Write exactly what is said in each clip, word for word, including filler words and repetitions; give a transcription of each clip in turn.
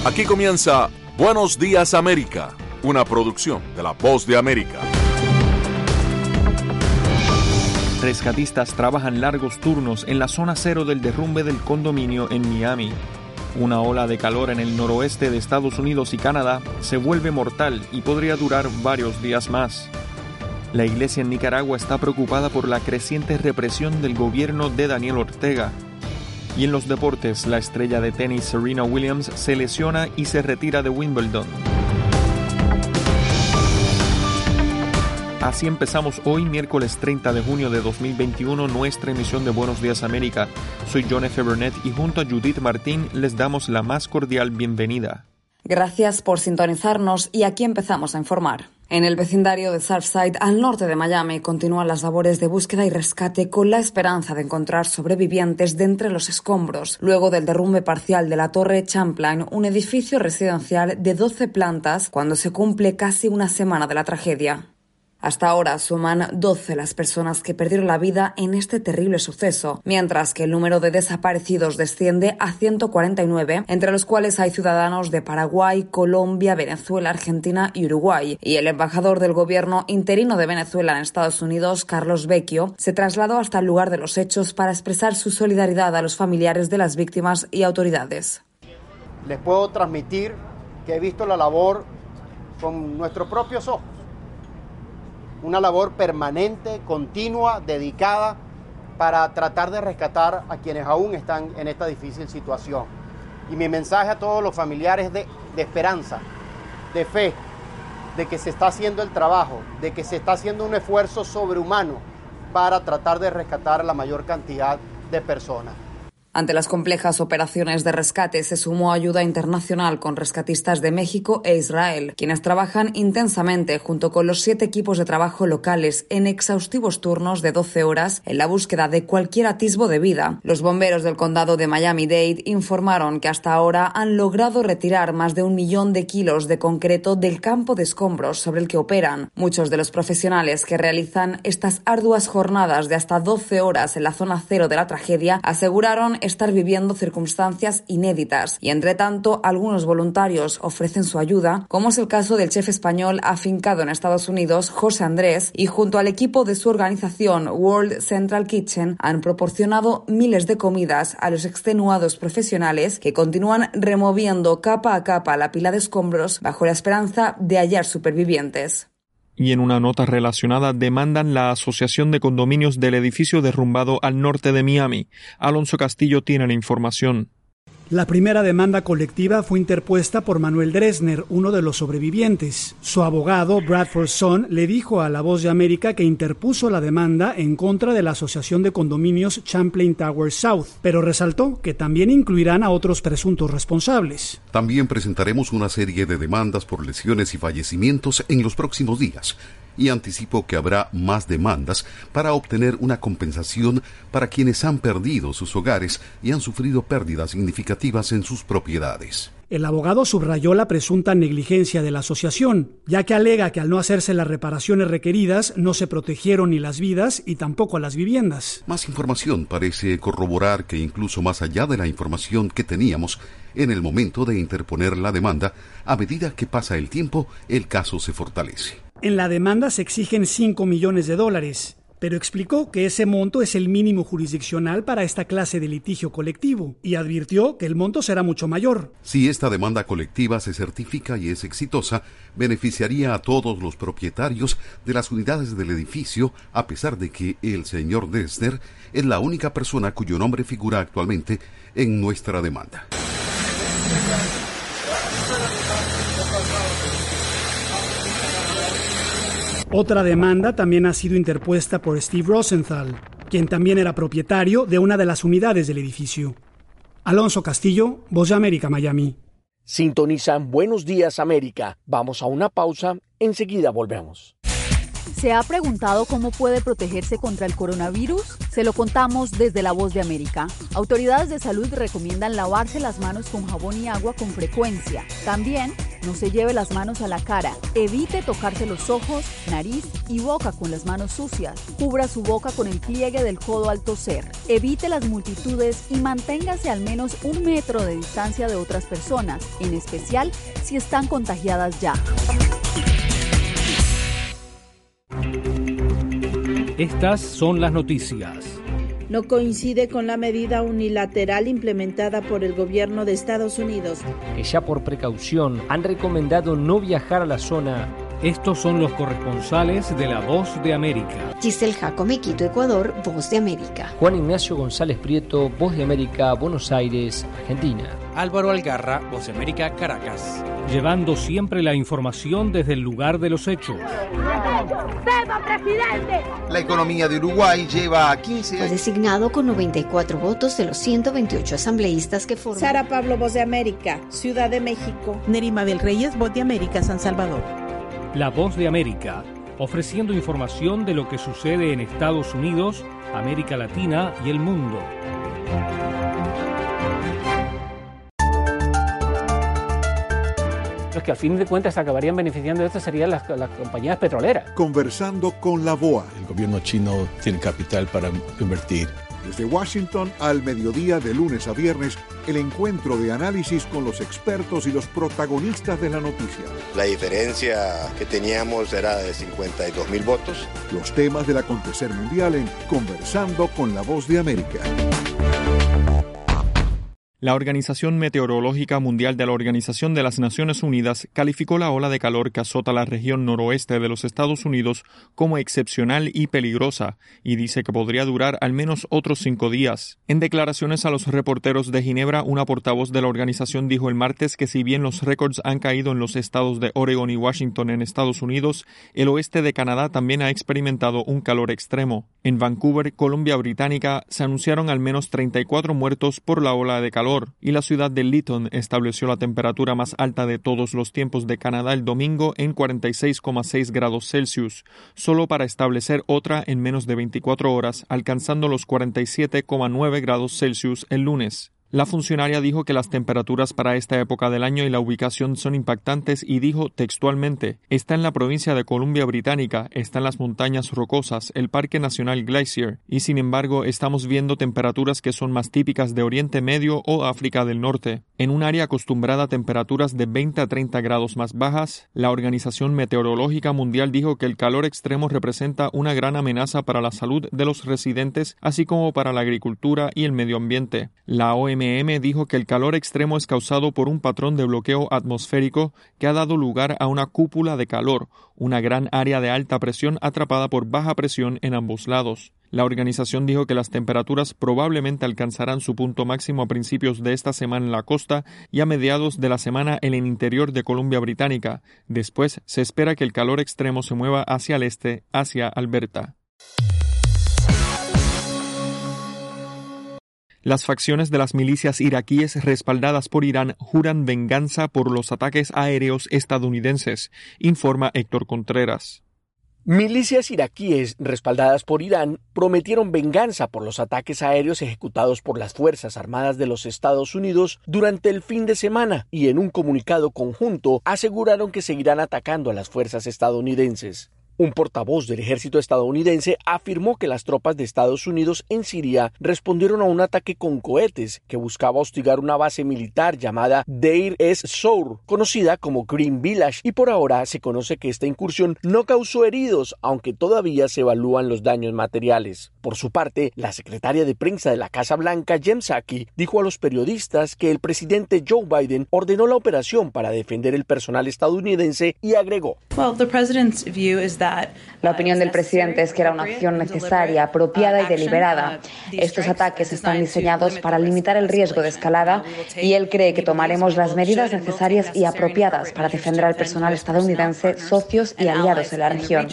Aquí comienza Buenos Días América, una producción de La Voz de América. Rescatistas trabajan largos turnos en la zona cero del derrumbe del condominio en Miami. Una ola de calor en el noroeste de Estados Unidos y Canadá se vuelve mortal y podría durar varios días más. La iglesia en Nicaragua está preocupada por la creciente represión del gobierno de Daniel Ortega. Y en los deportes, la estrella de tenis Serena Williams se lesiona y se retira de Wimbledon. Así empezamos hoy, miércoles treinta de junio de dos mil veintiuno, nuestra emisión de Buenos Días América. Soy John F. Burnett y junto a Judith Martín les damos la más cordial bienvenida. Gracias por sintonizarnos y aquí empezamos a informar. En el vecindario de Surfside, al norte de Miami, continúan las labores de búsqueda y rescate con la esperanza de encontrar sobrevivientes de entre los escombros, luego del derrumbe parcial de la Torre Champlain, un edificio residencial de doce plantas, cuando se cumple casi una semana de la tragedia. Hasta ahora suman doce las personas que perdieron la vida en este terrible suceso, mientras que el número de desaparecidos desciende a ciento cuarenta y nueve, entre los cuales hay ciudadanos de Paraguay, Colombia, Venezuela, Argentina y Uruguay. Y el embajador del gobierno interino de Venezuela en Estados Unidos, Carlos Vecchio, se trasladó hasta el lugar de los hechos para expresar su solidaridad a los familiares de las víctimas y autoridades. Les puedo transmitir que he visto la labor con nuestros propios ojos. Una labor permanente, continua, dedicada para tratar de rescatar a quienes aún están en esta difícil situación. Y mi mensaje a todos los familiares es de, de esperanza, de fe, de que se está haciendo el trabajo, de que se está haciendo un esfuerzo sobrehumano para tratar de rescatar a la mayor cantidad de personas. Ante las complejas operaciones de rescate se sumó ayuda internacional con rescatistas de México e Israel, quienes trabajan intensamente junto con los siete equipos de trabajo locales en exhaustivos turnos de doce horas en la búsqueda de cualquier atisbo de vida. Los bomberos del condado de Miami-Dade informaron que hasta ahora han logrado retirar más de un millón de kilos de concreto del campo de escombros sobre el que operan. Muchos de los profesionales que realizan estas arduas jornadas de hasta doce horas en la zona cero de la tragedia aseguraron estar viviendo circunstancias inéditas y, entre tanto, algunos voluntarios ofrecen su ayuda, como es el caso del chef español afincado en Estados Unidos, José Andrés, y junto al equipo de su organización World Central Kitchen han proporcionado miles de comidas a los extenuados profesionales que continúan removiendo capa a capa la pila de escombros bajo la esperanza de hallar supervivientes. Y en una nota relacionada demandan la Asociación de Condominios del edificio derrumbado al norte de Miami. Alonso Castillo tiene la información. La primera demanda colectiva fue interpuesta por Manuel Dresner, uno de los sobrevivientes. Su abogado, Bradford Son, le dijo a La Voz de América que interpuso la demanda en contra de la Asociación de Condominios Champlain Towers South, pero resaltó que también incluirán a otros presuntos responsables. También presentaremos una serie de demandas por lesiones y fallecimientos en los próximos días. Y anticipo que habrá más demandas para obtener una compensación para quienes han perdido sus hogares y han sufrido pérdidas significativas en sus propiedades. El abogado subrayó la presunta negligencia de la asociación, ya que alega que al no hacerse las reparaciones requeridas no se protegieron ni las vidas y tampoco las viviendas. Más información parece corroborar que incluso más allá de la información que teníamos en el momento de interponer la demanda, a medida que pasa el tiempo, el caso se fortalece. En la demanda se exigen cinco millones de dólares, pero explicó que ese monto es el mínimo jurisdiccional para esta clase de litigio colectivo y advirtió que el monto será mucho mayor. Si esta demanda colectiva se certifica y es exitosa, beneficiaría a todos los propietarios de las unidades del edificio, a pesar de que el señor Dresner es la única persona cuyo nombre figura actualmente en nuestra demanda. Otra demanda también ha sido interpuesta por Steve Rosenthal, quien también era propietario de una de las unidades del edificio. Alonso Castillo, Voz de América, Miami. Sintonizan Buenos Días América. Vamos a una pausa, enseguida volvemos. ¿Se ha preguntado cómo puede protegerse contra el coronavirus? Se lo contamos desde La Voz de América. Autoridades de salud recomiendan lavarse las manos con jabón y agua con frecuencia. También No se lleve las manos a la cara. Evite tocarse los ojos, nariz y boca con las manos sucias. Cubra su boca con el pliegue del codo al toser. Evite las multitudes y manténgase al menos un metro de distancia de otras personas, en especial si están contagiadas ya. Estas son las noticias. No coincide con la medida unilateral implementada por el gobierno de Estados Unidos, que ya por precaución han recomendado no viajar a la zona. Estos son los corresponsales de La Voz de América. Giselle Jacome, Quito, Ecuador, Voz de América. Juan Ignacio González Prieto, Voz de América, Buenos Aires, Argentina. Álvaro Algarra, Voz de América, Caracas. Llevando siempre la información desde el lugar de los hechos. ¡Viva, presidente! La economía de Uruguay lleva a quince años. Fue designado con noventa y cuatro votos de los ciento veintiocho asambleístas que forman. Sara Pablo, Voz de América, Ciudad de México. Nerima Bel Reyes, Voz de América, San Salvador. La Voz de América, ofreciendo información de lo que sucede en Estados Unidos, América Latina y el mundo. Los que al fin de cuentas acabarían beneficiando de esto serían las, las compañías petroleras. Conversando con la B O A. El gobierno chino tiene capital para invertir. Desde Washington al mediodía de lunes a viernes, el encuentro de análisis con los expertos y los protagonistas de la noticia. La diferencia que teníamos era de cincuenta y dos mil votos. Los temas del acontecer mundial en Conversando con la Voz de América. La Organización Meteorológica Mundial de la Organización de las Naciones Unidas calificó la ola de calor que azota la región noroeste de los Estados Unidos como excepcional y peligrosa y dice que podría durar al menos otros cinco días. En declaraciones a los reporteros de Ginebra, una portavoz de la organización dijo el martes que si bien los récords han caído en los estados de Oregon y Washington en Estados Unidos, el oeste de Canadá también ha experimentado un calor extremo. En Vancouver, Columbia Británica, se anunciaron al menos treinta y cuatro muertos por la ola de calor. Y la ciudad de Lytton estableció la temperatura más alta de todos los tiempos de Canadá el domingo en cuarenta y seis coma seis grados Celsius, solo para establecer otra en menos de veinticuatro horas, alcanzando los cuarenta y siete coma nueve grados Celsius el lunes. La funcionaria dijo que las temperaturas para esta época del año y la ubicación son impactantes y dijo textualmente: está en la provincia de Columbia Británica, está en las montañas rocosas, el Parque Nacional Glacier, y sin embargo estamos viendo temperaturas que son más típicas de Oriente Medio o África del Norte. En un área acostumbrada a temperaturas de veinte a treinta grados más bajas, la Organización Meteorológica Mundial dijo que el calor extremo representa una gran amenaza para la salud de los residentes, así como para la agricultura y el medio ambiente. La O M S dijo que el calor extremo es causado por un patrón de bloqueo atmosférico que ha dado lugar a una cúpula de calor, una gran área de alta presión atrapada por baja presión en ambos lados. La organización dijo que las temperaturas probablemente alcanzarán su punto máximo a principios de esta semana en la costa y a mediados de la semana en el interior de Columbia Británica. Después se espera que el calor extremo se mueva hacia el este, hacia Alberta. Las facciones de las milicias iraquíes respaldadas por Irán juran venganza por los ataques aéreos estadounidenses, informa Héctor Contreras. Milicias iraquíes respaldadas por Irán prometieron venganza por los ataques aéreos ejecutados por las Fuerzas Armadas de los Estados Unidos durante el fin de semana y en un comunicado conjunto aseguraron que seguirán atacando a las fuerzas estadounidenses. Un portavoz del ejército estadounidense afirmó que las tropas de Estados Unidos en Siria respondieron a un ataque con cohetes que buscaba hostigar una base militar llamada Deir ez-Zor, conocida como Green Village, y por ahora se conoce que esta incursión no causó heridos, aunque todavía se evalúan los daños materiales. Por su parte, la secretaria de prensa de la Casa Blanca, Jen Psaki, dijo a los periodistas que el presidente Joe Biden ordenó la operación para defender el personal estadounidense y agregó: Well, the president's view is that La opinión del presidente es que era una acción necesaria, apropiada y deliberada. Estos ataques están diseñados para limitar el riesgo de escalada y él cree que tomaremos las medidas necesarias y apropiadas para defender al personal estadounidense, socios y aliados en la región.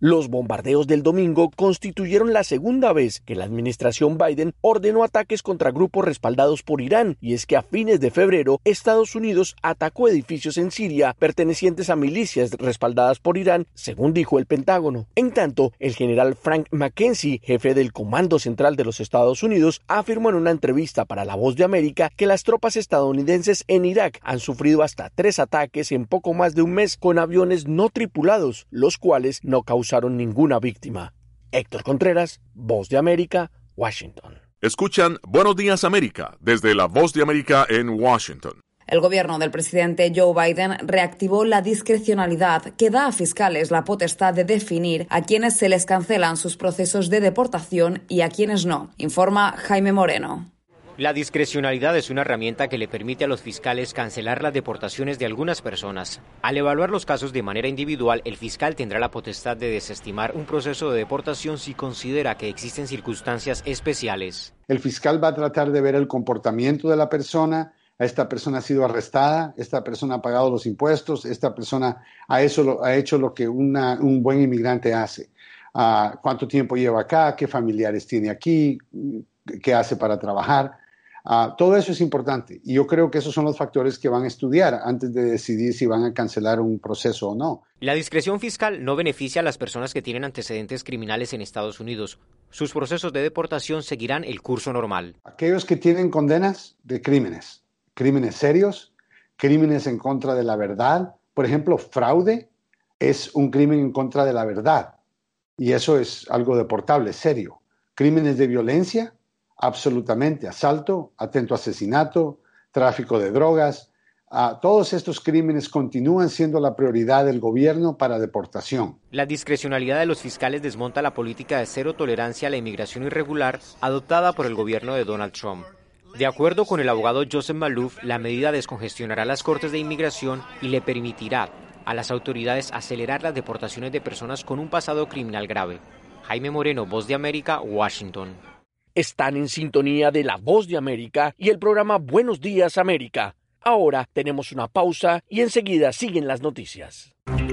Los bombardeos del domingo constituyeron la segunda vez que la administración Biden ordenó ataques contra grupos respaldados por Irán, y es que a fines de febrero Estados Unidos atacó edificios en Siria pertenecientes a milicias respaldadas por Irán, según dijo el Pentágono. En tanto, el general Frank McKenzie, jefe del Comando Central de los Estados Unidos, afirmó en una entrevista para La Voz de América que las tropas estadounidenses en Irak han sufrido hasta tres ataques en poco más de un mes con aviones no tripulados, los cuales no causaron ninguna víctima. Héctor Contreras, Voz de América, Washington. Escuchan Buenos Días América desde La Voz de América en Washington. El gobierno del presidente Joe Biden reactivó la discrecionalidad que da a fiscales la potestad de definir a quienes se les cancelan sus procesos de deportación y a quienes no, informa Jaime Moreno. La discrecionalidad es una herramienta que le permite a los fiscales cancelar las deportaciones de algunas personas. Al evaluar los casos de manera individual, el fiscal tendrá la potestad de desestimar un proceso de deportación si considera que existen circunstancias especiales. El fiscal va a tratar de ver el comportamiento de la persona. Esta persona ha sido arrestada, esta persona ha pagado los impuestos, esta persona ha hecho, ha hecho lo que una, un buen inmigrante hace. Uh, ¿Cuánto tiempo lleva acá? ¿Qué familiares tiene aquí? ¿Qué hace para trabajar? Uh, todo eso es importante y yo creo que esos son los factores que van a estudiar antes de decidir si van a cancelar un proceso o no. La discreción fiscal no beneficia a las personas que tienen antecedentes criminales en Estados Unidos. Sus procesos de deportación seguirán el curso normal. Aquellos que tienen condenas de crímenes, crímenes serios, crímenes en contra de la verdad, por ejemplo, fraude es un crimen en contra de la verdad y eso es algo deportable, serio. Crímenes de violencia, absolutamente, asalto, atento asesinato, tráfico de drogas, uh, todos estos crímenes continúan siendo la prioridad del gobierno para deportación. La discrecionalidad de los fiscales desmonta la política de cero tolerancia a la inmigración irregular adoptada por el gobierno de Donald Trump. De acuerdo con el abogado Joseph Maloof, la medida descongestionará las cortes de inmigración y le permitirá a las autoridades acelerar las deportaciones de personas con un pasado criminal grave. Jaime Moreno, Voz de América, Washington. Están en sintonía de La Voz de América y el programa Buenos Días América. Ahora tenemos una pausa y enseguida siguen las noticias.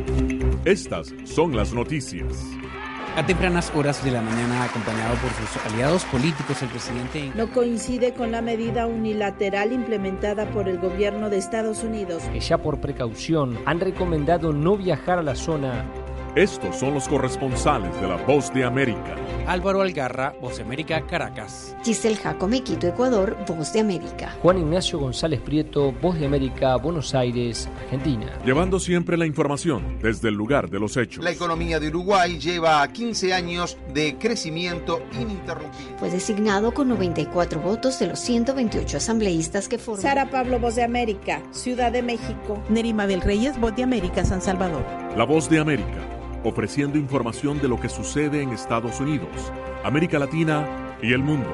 Estas son las noticias. A tempranas horas de la mañana, acompañado por sus aliados políticos, el presidente no coincide con la medida unilateral implementada por el gobierno de Estados Unidos, que ya por precaución han recomendado no viajar a la zona. Estos son los corresponsales de La Voz de América. Álvaro Algarra, Voz de América, Caracas. Giselle Jacome, Quito, Ecuador, Voz de América. Juan Ignacio González Prieto, Voz de América, Buenos Aires, Argentina. Llevando siempre la información desde el lugar de los hechos. La economía de Uruguay lleva quince años de crecimiento ininterrumpido. Fue designado con noventa y cuatro votos de los ciento veintiocho asambleístas que forman. Sara Pablo, Voz de América, Ciudad de México. Nerima Mabel Reyes, Voz de América, San Salvador. La Voz de América, ofreciendo información de lo que sucede en Estados Unidos, América Latina y el mundo.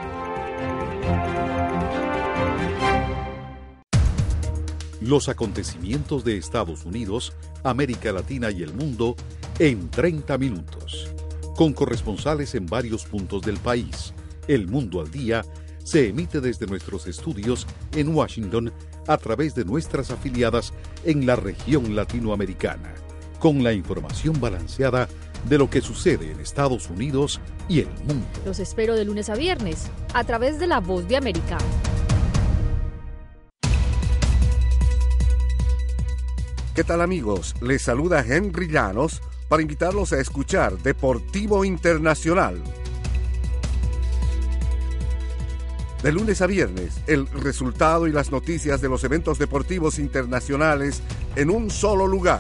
Los acontecimientos de Estados Unidos, América Latina y el mundo en treinta minutos. Con corresponsales en varios puntos del país. El Mundo al Día se emite desde nuestros estudios en Washington a través de nuestras afiliadas en la región latinoamericana, con la información balanceada de lo que sucede en Estados Unidos y el mundo. Los espero de lunes a viernes, a través de La Voz de América. ¿Qué tal, amigos? Les saluda Henry Llanos para invitarlos a escuchar Deportivo Internacional. De lunes a viernes, el resultado y las noticias de los eventos deportivos internacionales en un solo lugar.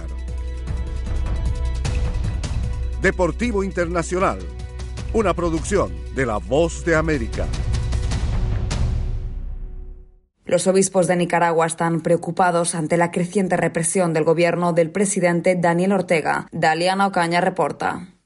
Deportivo Internacional, una producción de La Voz de América. Los obispos de Nicaragua están preocupados ante la creciente represión del gobierno del presidente Daniel Ortega. Daliana Ocaña reporta.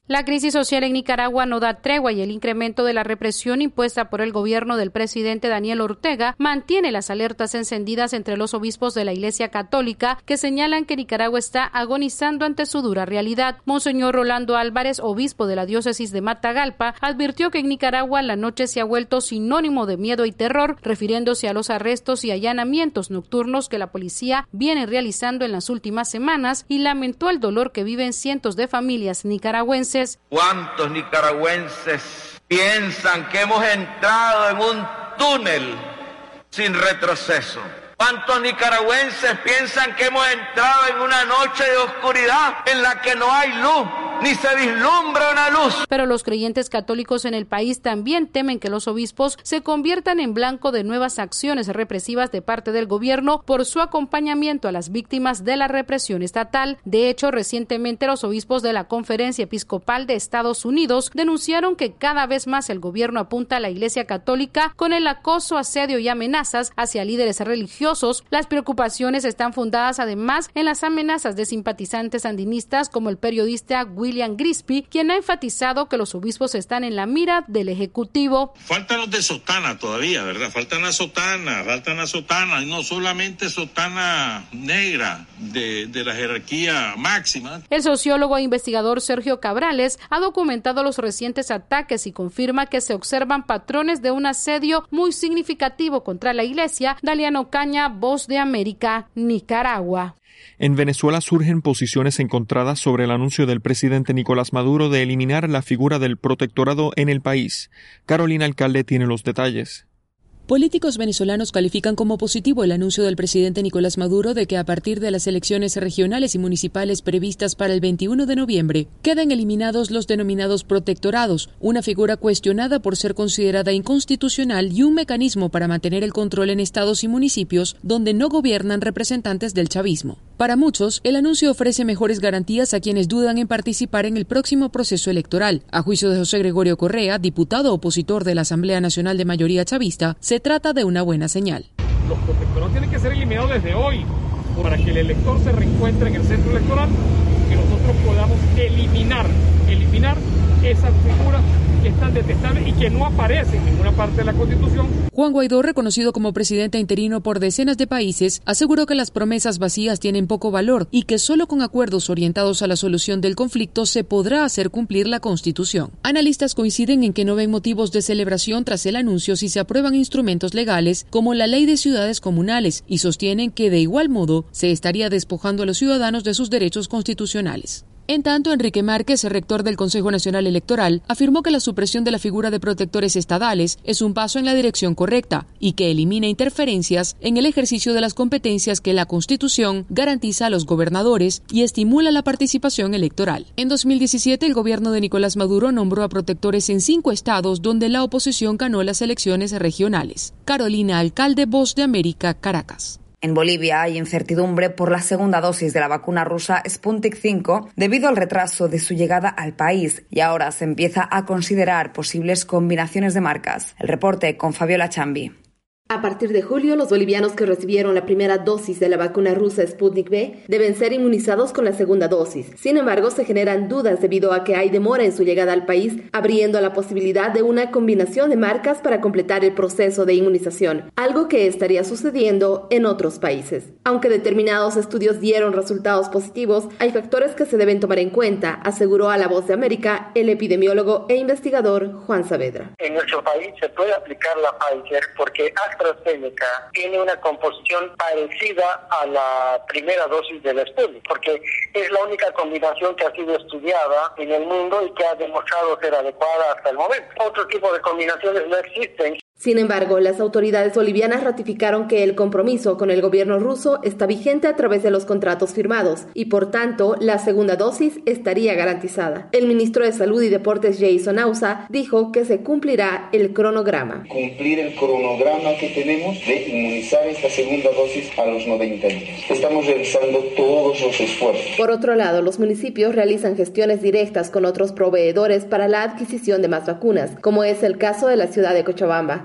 La crisis social en Nicaragua no da tregua y el incremento de la represión impuesta por el gobierno del presidente Daniel Ortega mantiene las alertas encendidas entre los obispos de la Iglesia Católica que señalan que Nicaragua está agonizando ante su dura realidad. Monseñor Rolando Álvarez, obispo de la diócesis de Matagalpa, advirtió que en Nicaragua la noche se ha vuelto sinónimo de miedo y terror, refiriéndose a los arrestos y allanamientos nocturnos que la policía viene realizando en las últimas semanas y lamentó el dolor que viven cientos de familias nicaragüenses. ¿Cuántos nicaragüenses piensan que hemos entrado en un túnel sin retroceso? ¿Cuántos nicaragüenses piensan que hemos entrado en una noche de oscuridad en la que no hay luz, ni se vislumbra una luz? Pero los creyentes católicos en el país también temen que los obispos se conviertan en blanco de nuevas acciones represivas de parte del gobierno por su acompañamiento a las víctimas de la represión estatal. De hecho, recientemente los obispos de la Conferencia Episcopal de Estados Unidos denunciaron que cada vez más el gobierno apunta a la Iglesia Católica con el acoso, asedio y amenazas hacia líderes religiosos. Las preocupaciones están fundadas además en las amenazas de simpatizantes sandinistas como el periodista William Grisby, quien ha enfatizado que los obispos están en la mira del Ejecutivo. Faltan los de sotana todavía, ¿verdad? Faltan las sotanas, faltan las sotanas, y no solamente sotana negra de, de la jerarquía máxima. El sociólogo e investigador Sergio Cabrales ha documentado los recientes ataques y confirma que se observan patrones de un asedio muy significativo contra la Iglesia. Daliano Caña, Voz de América, Nicaragua. En Venezuela surgen posiciones encontradas sobre el anuncio del presidente Nicolás Maduro de eliminar la figura del protectorado en el país. Carolina Alcalde tiene los detalles. Políticos venezolanos califican como positivo el anuncio del presidente Nicolás Maduro de que a partir de las elecciones regionales y municipales previstas para el veintiuno de noviembre, queden eliminados los denominados protectorados, una figura cuestionada por ser considerada inconstitucional y un mecanismo para mantener el control en estados y municipios donde no gobiernan representantes del chavismo. Para muchos, el anuncio ofrece mejores garantías a quienes dudan en participar en el próximo proceso electoral. A juicio de José Gregorio Correa, diputado opositor de la Asamblea Nacional de Mayoría Chavista, se trata de una buena señal. Los protectorados tienen que ser eliminados desde hoy para que el elector se reencuentre en el centro electoral y que nosotros podamos eliminar, eliminar esas figuras que están detestables y que no aparecen en ninguna parte de la Constitución. Juan Guaidó, reconocido como presidente interino por decenas de países, aseguró que las promesas vacías tienen poco valor y que solo con acuerdos orientados a la solución del conflicto se podrá hacer cumplir la Constitución. Analistas coinciden en que no ven motivos de celebración tras el anuncio si se aprueban instrumentos legales como la Ley de Ciudades Comunales y sostienen que de igual modo se estaría despojando a los ciudadanos de sus derechos constitucionales. En tanto, Enrique Márquez, rector del Consejo Nacional Electoral, afirmó que la supresión de la figura de protectores estadales es un paso en la dirección correcta y que elimina interferencias en el ejercicio de las competencias que la Constitución garantiza a los gobernadores y estimula la participación electoral. En dos mil diecisiete, el gobierno de Nicolás Maduro nombró a protectores en cinco estados donde la oposición ganó las elecciones regionales. Carolina Alcalde, Voz de América, Caracas. En Bolivia hay incertidumbre por la segunda dosis de la vacuna rusa Sputnik cinco debido al retraso de su llegada al país y ahora se empieza a considerar posibles combinaciones de marcas. El reporte con Fabiola Chambi. A partir de julio, los bolivianos que recibieron la primera dosis de la vacuna rusa Sputnik V deben ser inmunizados con la segunda dosis. Sin embargo, se generan dudas debido a que hay demora en su llegada al país, abriendo la posibilidad de una combinación de marcas para completar el proceso de inmunización, algo que estaría sucediendo en otros países. Aunque determinados estudios dieron resultados positivos, hay factores que se deben tomar en cuenta, aseguró a La Voz de América el epidemiólogo e investigador Juan Saavedra. En nuestro país se puede aplicar la Pfizer porque AstraZeneca tiene una composición parecida a la primera dosis del Sputnik, porque es la única combinación que ha sido estudiada en el mundo y que ha demostrado ser adecuada hasta el momento. Otro tipo de combinaciones no existen. Sin embargo, las autoridades bolivianas ratificaron que el compromiso con el gobierno ruso está vigente a través de los contratos firmados y, por tanto, la segunda dosis estaría garantizada. El ministro de Salud y Deportes, Jason Ausa, dijo que se cumplirá el cronograma. Cumplir el cronograma que tenemos de inmunizar esta segunda dosis a los noventa días. Estamos realizando todos los esfuerzos. Por otro lado, los municipios realizan gestiones directas con otros proveedores para la adquisición de más vacunas, como es el caso de la ciudad de Cochabamba.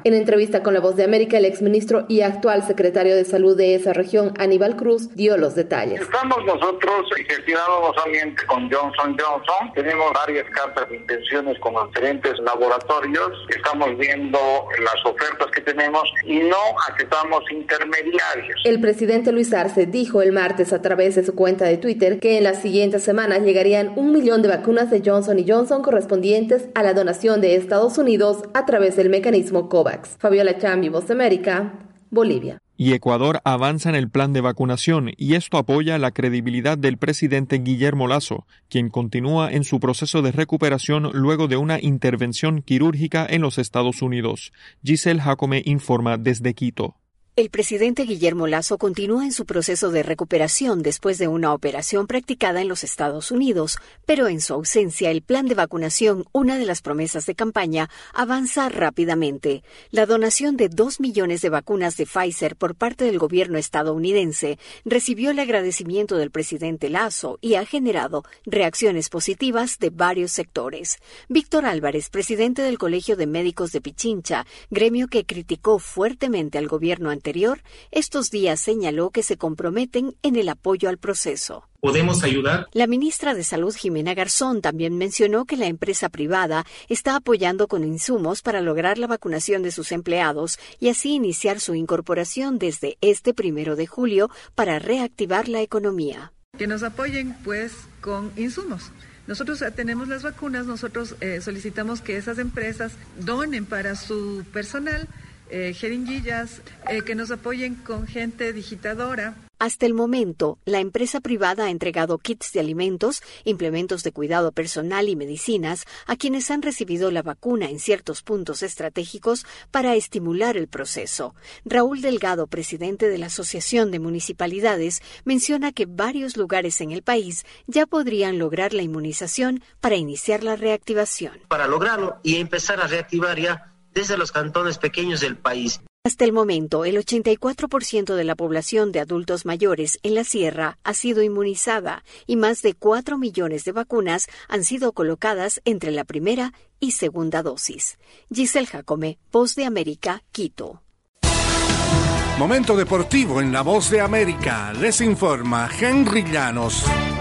En entrevista con La Voz de América, el exministro y actual secretario de Salud de esa región, Aníbal Cruz, dio los detalles. Estamos nosotros gestionando no solamente con Johnson Johnson, tenemos varias cartas de intenciones con diferentes laboratorios, estamos viendo las ofertas que tenemos y no aceptamos intermediarios. El presidente Luis Arce dijo el martes a través de su cuenta de Twitter que en las siguientes semanas llegarían un millón de vacunas de Johnson y Johnson correspondientes a la donación de Estados Unidos a través del mecanismo COVAX. Fabiola Chambi, Voz de América, Bolivia. Y Ecuador avanza en el plan de vacunación y esto apoya la credibilidad del presidente Guillermo Lasso, quien continúa en su proceso de recuperación luego de una intervención quirúrgica en los Estados Unidos. Giselle Jacome informa desde Quito. El presidente Guillermo Lasso continúa en su proceso de recuperación después de una operación practicada en los Estados Unidos, pero en su ausencia el plan de vacunación, una de las promesas de campaña, avanza rápidamente. La donación de dos millones de vacunas de Pfizer por parte del gobierno estadounidense recibió el agradecimiento del presidente Lasso y ha generado reacciones positivas de varios sectores. Víctor Álvarez, presidente del Colegio de Médicos de Pichincha, gremio que criticó fuertemente al gobierno anterior, Anterior, estos días señaló que se comprometen en el apoyo al proceso. ¿Podemos ayudar? La ministra de Salud, Jimena Garzón, también mencionó que la empresa privada está apoyando con insumos para lograr la vacunación de sus empleados y así iniciar su incorporación desde este primero de julio para reactivar la economía. Que nos apoyen, pues, con insumos. Nosotros tenemos las vacunas, nosotros eh, solicitamos que esas empresas donen para su personal Eh, jeringuillas, eh, que nos apoyen con gente digitadora. Hasta el momento, la empresa privada ha entregado kits de alimentos, implementos de cuidado personal y medicinas a quienes han recibido la vacuna en ciertos puntos estratégicos para estimular el proceso. Raúl Delgado, presidente de la Asociación de Municipalidades, menciona que varios lugares en el país ya podrían lograr la inmunización para iniciar la reactivación. Para lograrlo y empezar a reactivar ya desde los cantones pequeños del país. Hasta el momento, el ochenta y cuatro por ciento de la población de adultos mayores en la sierra ha sido inmunizada y más de cuatro millones de vacunas han sido colocadas entre la primera y segunda dosis. Giselle Jacome, Voz de América, Quito. Momento deportivo en La Voz de América. Les informa Henry Llanos.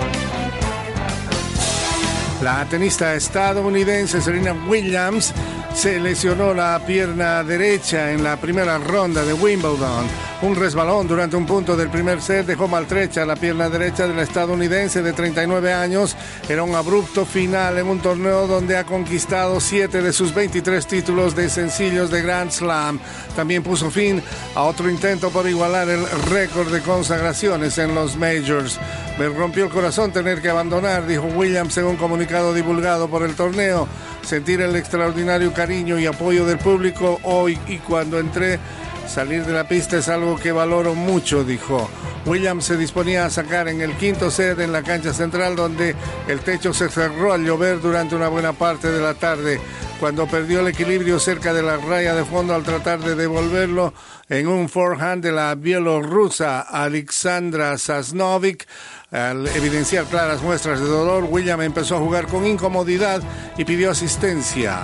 La tenista estadounidense Serena Williams se lesionó la pierna derecha en la primera ronda de Wimbledon. Un resbalón durante un punto del primer set dejó maltrecha la pierna derecha de la estadounidense de treinta y nueve años. Era un abrupto final en un torneo donde ha conquistado siete de sus veintitrés títulos de sencillos de Grand Slam. También puso fin a otro intento por igualar el récord de consagraciones en los Majors. Me rompió el corazón tener que abandonar, dijo Williams en un comunicado divulgado por el torneo. Sentir el extraordinario cariño y apoyo del público hoy y cuando entré, salir de la pista es algo que valoro mucho, dijo. Williams se disponía a sacar en el quinto set en la cancha central, donde el techo se cerró al llover durante una buena parte de la tarde. Cuando perdió el equilibrio cerca de la raya de fondo al tratar de devolverlo en un forehand de la bielorrusa Alexandra Sasnovic, al evidenciar claras muestras de dolor, Williams empezó a jugar con incomodidad y pidió asistencia.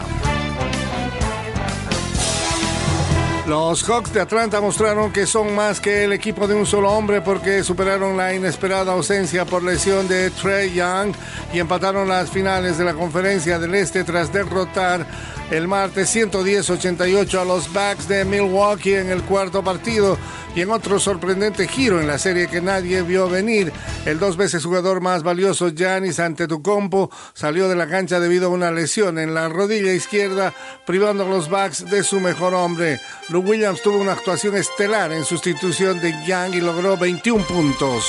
Los Hawks de Atlanta mostraron que son más que el equipo de un solo hombre porque superaron la inesperada ausencia por lesión de Trae Young y empataron las finales de la Conferencia del Este tras derrotar el martes ciento diez a ochenta y ocho a los Bucks de Milwaukee en el cuarto partido. Y en otro sorprendente giro en la serie que nadie vio venir, el dos veces jugador más valioso Giannis Antetokounmpo salió de la cancha debido a una lesión en la rodilla izquierda, privando a los Bucks de su mejor hombre. Lou Williams tuvo una actuación estelar en sustitución de Young y logró veintiún puntos.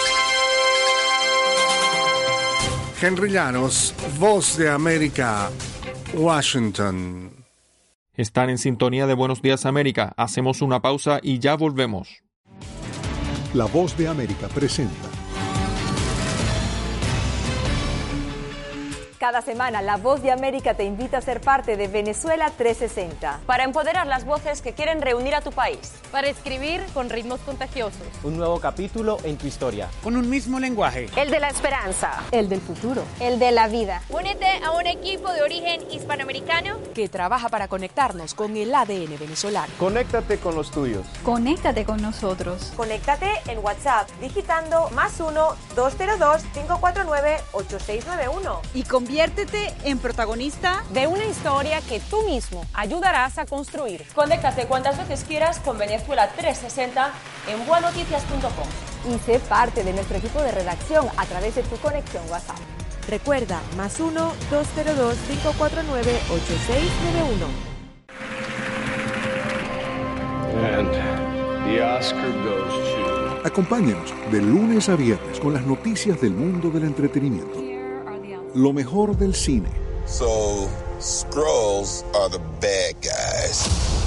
Henry Llanos, Voz de América, Washington. Están en sintonía de Buenos Días América. Hacemos una pausa y ya volvemos. La Voz de América presenta Cada semana, La Voz de América te invita a ser parte de Venezuela trescientos sesenta. Para empoderar las voces que quieren reunir a tu país. Para escribir con ritmos contagiosos. Un nuevo capítulo en tu historia. Con un mismo lenguaje. El de la esperanza. El del futuro. El de la vida. Únete a un equipo de origen hispanoamericano que trabaja para conectarnos con el A D N venezolano. Conéctate con los tuyos. Conéctate con nosotros. Conéctate en WhatsApp digitando más uno dos cero dos cinco cuatro nueve ocho seis nueve uno. Y conviértete en protagonista de una historia que tú mismo ayudarás a construir. Conéctate cuantas veces quieras con Venezuela trescientos sesenta en boa noticias punto com. Y sé parte de nuestro equipo de redacción a través de tu conexión WhatsApp. Recuerda, más uno dos cero dos cinco cuatro nueve ocho seis nueve uno. And the Oscar goes to... Acompáñenos de lunes a viernes con las noticias del mundo del entretenimiento. Lo mejor del cine. So, Skrulls are the bad guys.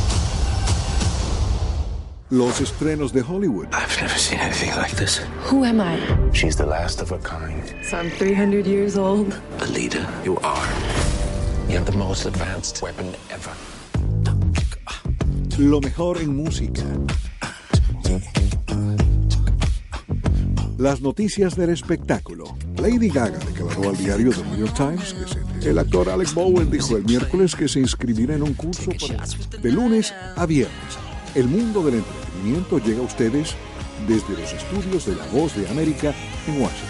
Los estrenos de Hollywood. I've never seen anything like this. Who am I? She's the last of her kind. So I'm three hundred years old. A leader, you are. You have the most advanced weapon ever. Lo mejor en música. Las noticias del espectáculo. Lady Gaga declaró al diario The New York Times que se... El actor Alec Bowen dijo el miércoles que se inscribirá en un curso para... de lunes a viernes. El mundo del entretenimiento llega a ustedes desde los estudios de La Voz de América en Washington.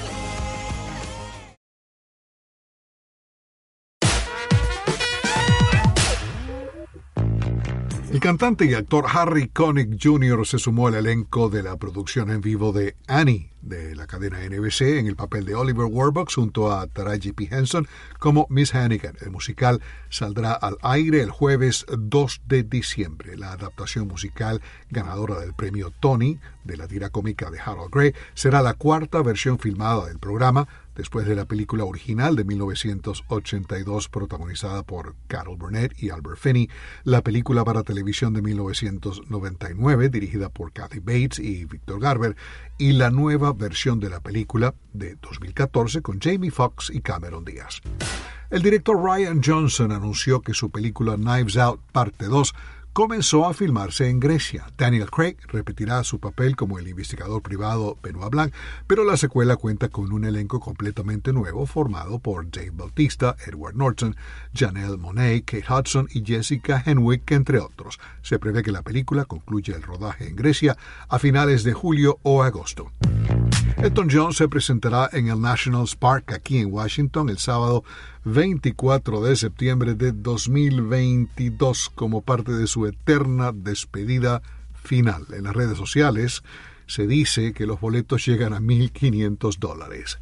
El cantante y actor Harry Connick junior se sumó al elenco de la producción en vivo de Annie de la cadena N B C en el papel de Oliver Warbucks junto a Taraji P. Henson como Miss Hannigan. El musical saldrá al aire el jueves dos de diciembre. La adaptación musical ganadora del premio Tony de la tira cómica de Harold Gray será la cuarta versión filmada del programa después de la película original de mil novecientos ochenta y dos protagonizada por Carol Burnett y Albert Finney, la película para televisión de mil novecientos noventa y nueve dirigida por Kathy Bates y Victor Garber y la nueva versión de la película de dos mil catorce con Jamie Foxx y Cameron Diaz. El director Rian Johnson anunció que su película Knives Out Parte dos comenzó a filmarse en Grecia. Daniel Craig repetirá su papel como el investigador privado Benoit Blanc, pero la secuela cuenta con un elenco completamente nuevo formado por Dave Bautista, Edward Norton, Janelle Monáe, Kate Hudson y Jessica Henwick, entre otros. Se prevé que la película concluya el rodaje en Grecia a finales de julio o agosto. Elton John se presentará en el Nationals Park aquí en Washington el sábado veinticuatro de septiembre de dos mil veintidós como parte de su eterna despedida final. En las redes sociales se dice que los boletos llegan a mil quinientos dólares.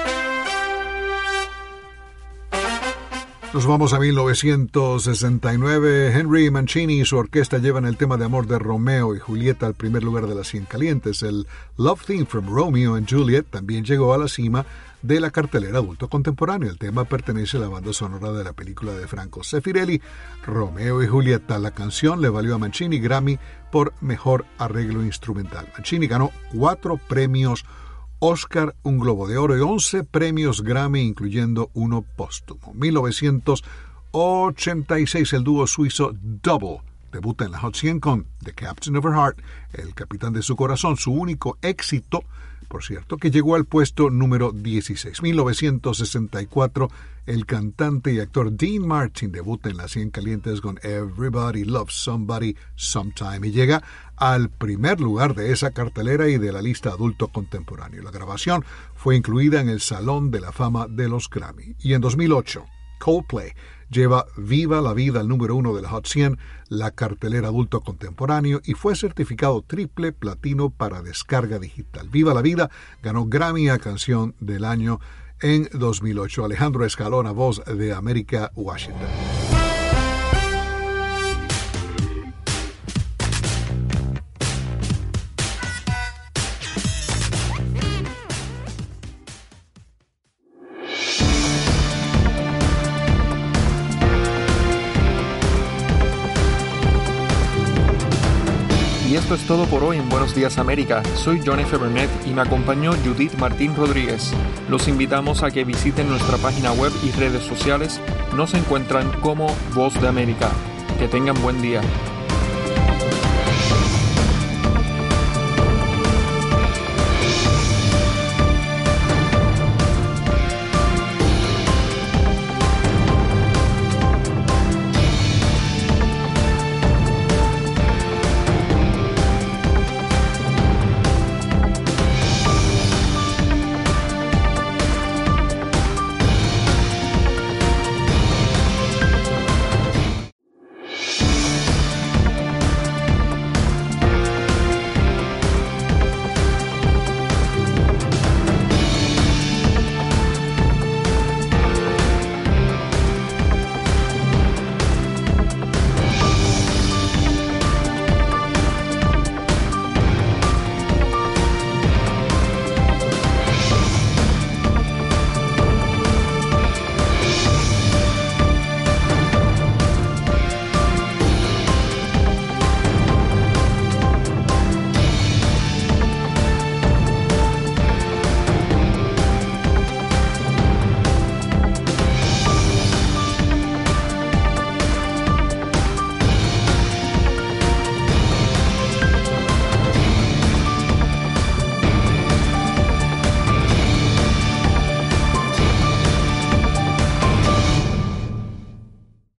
Nos vamos a mil novecientos sesenta y nueve. Henry Mancini y su orquesta llevan el tema de amor de Romeo y Julieta al primer lugar de las cien calientes. El Love Theme from Romeo and Juliet también llegó a la cima de la cartelera adulto contemporáneo. El tema pertenece a la banda sonora de la película de Franco Sefirelli, Romeo y Julieta. La canción le valió a Mancini Grammy por mejor arreglo instrumental. Mancini ganó cuatro premios Oscar, un Globo de Oro y once premios Grammy, incluyendo uno póstumo. mil novecientos ochenta y seis, el dúo suizo Double debuta en la Hot cien con The Captain of Her Heart, el capitán de su corazón, su único éxito, por cierto, que llegó al puesto número dieciséis. mil novecientos sesenta y cuatro, el cantante y actor Dean Martin debuta en las cien calientes con Everybody Loves Somebody Sometime y llega al primer lugar de esa cartelera y de la lista adulto contemporáneo. La grabación fue incluida en el Salón de la Fama de los Grammy. Y en dos mil ocho, Coldplay lleva Viva la Vida al número uno de la Hot cien, la cartelera adulto contemporáneo, y fue certificado triple platino para descarga digital. Viva la Vida ganó Grammy a Canción del Año en dos mil ocho. Alejandro Escalona, Voz de América, Washington. esto es todo por hoy en Buenos Días América. Soy John F. Burnett y me acompañó Judith Martín Rodríguez. Los invitamos a que visiten nuestra página web y redes sociales. Nos encuentran como Voz de América. Que tengan buen día.